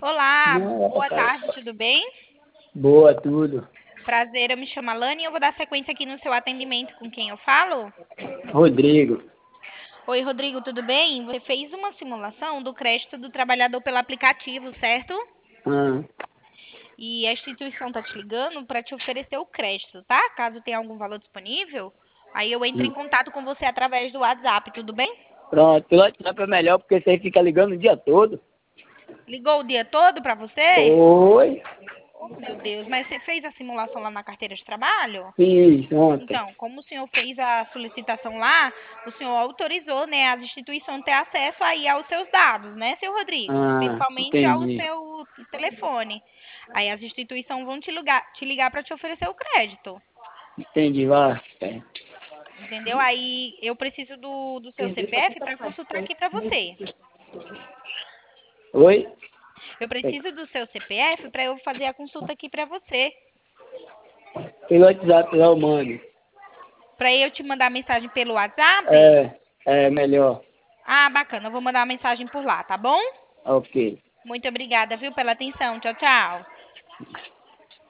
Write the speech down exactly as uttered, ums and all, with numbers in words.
Olá, Não, era boa pra tarde, cá. tudo bem? Boa, tudo. Prazer, eu me chamo Alane e eu vou dar sequência aqui no seu atendimento. Com quem eu falo? Rodrigo. Oi, Rodrigo, tudo bem? Você fez uma simulação do crédito do trabalhador pelo aplicativo, certo? Ah, E a instituição tá te ligando para te oferecer o crédito, tá? Caso tenha algum valor disponível, aí eu entro em hum. contato com você através do WhatsApp, tudo bem? Pronto, pelo WhatsApp é melhor porque você fica ligando o dia todo. Ligou o dia todo para você? Oi, Oh, meu Deus, mas você fez a simulação lá na carteira de trabalho? fiz ontem. Então, como o senhor fez a solicitação lá, o senhor autorizou, né, as instituições ter acesso aí aos seus dados, né, seu Rodrigo? Ah, Principalmente ao entendi. seu telefone. Aí as instituições vão te ligar, te ligar para te oferecer o crédito, Entendi, vai. É. entendeu? Aí eu preciso do, do seu C P F para consultar aqui para você. Oi? Eu É, preciso do seu C P F para eu fazer a consulta aqui para você. pelo WhatsApp lá eu mando. Para eu te mandar mensagem pelo WhatsApp? É, é melhor. Ah, bacana, eu vou mandar uma mensagem por lá, tá bom? Ok. Muito obrigada, viu, pela atenção. Tchau, tchau.